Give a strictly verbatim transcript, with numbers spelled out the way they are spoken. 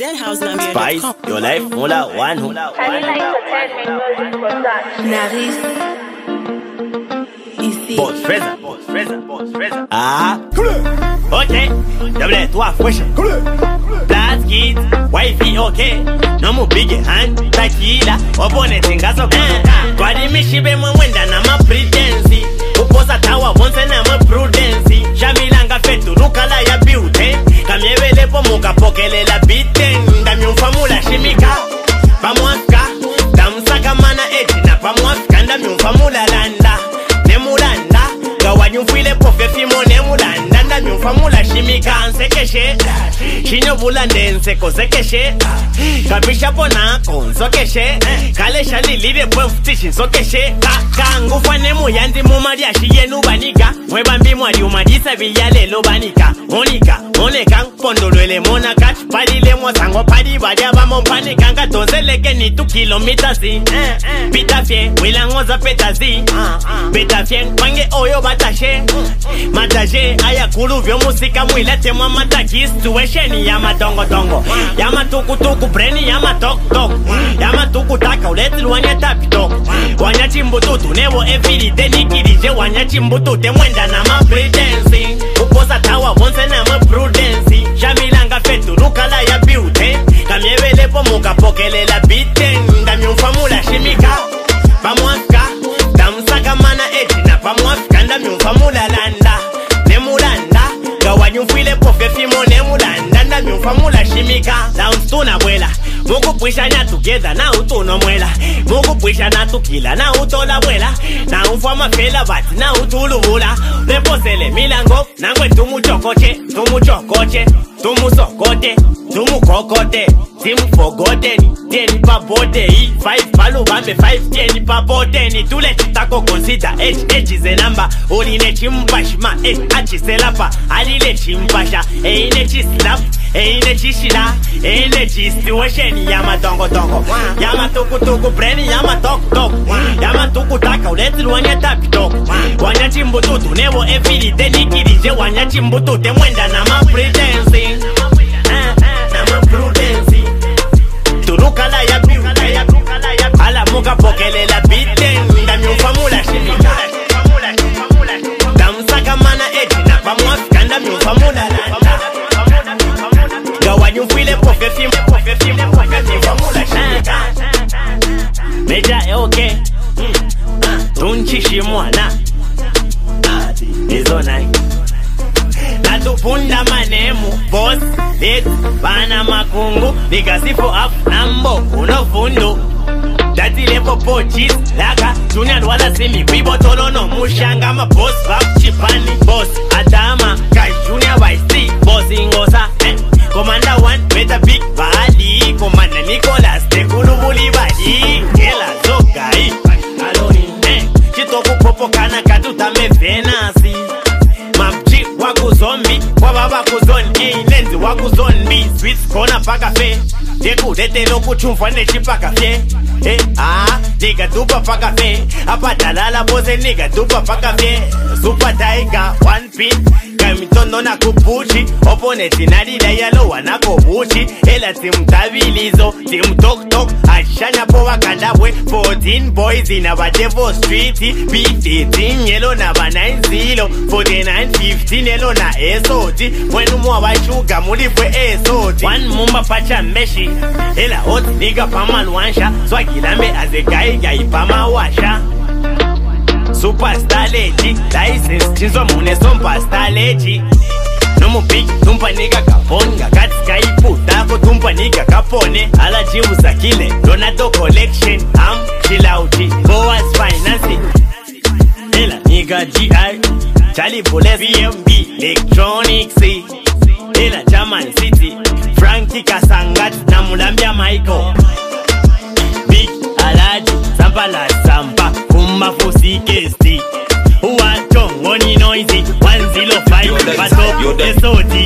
dead house number. Spice, your life, mula, one who. Naris. Ici. Boss, Freza, boss, Freza, boss, Freza. Ah, ok. Double toi, fresh. Blast kids, wifey, ok. No more big hand, tequila. Opone tingaso. Kwa di mishibe mwenda na ma pretensi. Uposa tawa once na ma prudensi. Shamilanga fetu rukala ya beauty. Kamyevele po muka pokele la biten. Dami umfamula shimika. Pamwafka. Damsaka mana eti na pamwafka. Dami umfamula landa. Nemulanda. Gawanyufile pofe fimo nemulanda. Dami umfamula shimika. Nsekeshe. Shinyo bula ndense ko sekeshe. Kapisha ponako nsokeshe. Kale shali lide pwefutishi nsokeshe. Kangu fane muyandi mumari ashiye nubanika. Mwebambi mwari umadisa viyale lobanika. Monika, moneka, pondolwele monaka. Padile mwasango padi badia vamo panika. Nga donzeleke ni tu kilomita si. Pitafye, wilangoza petazi. Petafye, kwange oyo batashe. Mataje, ayakulu vyo musika mwilete mwa mataki. Situation ya matongo tongo. Ya matuku tuku breni ya matok tok. Ya matuku taka uleti wanya tapi tok. Wanya chimbututu nevo everyday nikirije. Wanya chimbutute mwenda na ma pretensi. Uposa tawa once na ma prudensi. Shamilanga fetu rukala ya beauty. Kamyevele po muka pokele la biten. Dami umfamula shimika. Pamwafka. Damsaka mana eti na pamwafka. Dami umfamula landa. Nemulanda. Gawanyufile pofe fimo nemulanda. Dami umfamula shimika. Downstuna bwela. Mugu puisha na together na utuno mwela. Mugu puisha na tukila na utola bwela. Na umfama fela bati na utulubula. Reposele milango nangwe tumu chokoche. Tumu chokoche. Tumu sokote. Tumu kokote. Timu fogoteni. Tieni pa botei. Five palu bambe five tieni pa boteni. Tule tako consider H H is a number. Oline chimpashma H H is a lapa. Alile chimpasha. Eine chislap. Eine chishila. Eine situation. Yama tongo tongo. Yama tuku tuku breni. Yama tok tok. Yama tuku taka uleti wanya tapi tok. Wanya chimbututu nevo everyday nikirije. Wanya chimbutute mwenda na ma pretensi. Na ma prudensi. Turukala ya beauty. Ala muka pokele la biten. Dami umfamula shimika. Damsaka mana eti na pamwafka. Dami umfamula landa. Gawanyufile pofe fimo. Pofe fimo. Pofe fimo. Mula shimika. Meja e ok. Tunchishi mwana. Izo nai. Natupunda manemu. Boss. Let. Bana makungu. Nikasifo afu nambo. Uno fundu. Dati lepo pochis. Laka. Junior wala simi. Wibo tolono. Mushanga ma boss. Vap chipani. Boss. Adama. Kai junior vice. Boss ingosa. Eh. Commander one. Meta big body. Commander Nicholas. Tekunu muli badi. Kela zokai. Aloni. Eh. Chitoku popo kana katuta me venasi. Mapchi waku zombi. Wababa kuzoni. Eh. Lenzi waku zombi. Sweet kona paka fe. Deku dete loku chumfane chipaka fe. Eh, ah, nigga dupa paka fe. Apa talala pose nigga dupa paka fe. Super tiger, one pin. Kamitono na kupuchi. Opponenti nalida yalo wana kupuchi. Ela timu tabilizo, timu tok tok. Ashanya po wakandabwe. fourteen boys in a Devo Street. B fifteen yellow na ba nine zero. forty-nine fifteen yellow na S O T. Mwenu mwa wachuga mulipwe S O T. One mumba pacha meshi. Ela hot nigga paman wansha. Swag Ilambe as a guy, guy pama washa. Superstar lady, license chizo mune superstar lady. Nomu big tumpa nigga kaponga, kat sky puta ko tumpa nigga kapone. Ala jimu sakile, Donato collection, am chill outi, Boas financing. Ela nigga G I, Charlie Bullet B M B, Electronics. Ela German City, Frankie Kasangat, Namulambia Michael. Big Alaji, Sampala Sampa, Kumba Fusi Kesti. Who are Chong, Oni Noisy, one zero five, Batop, S O T.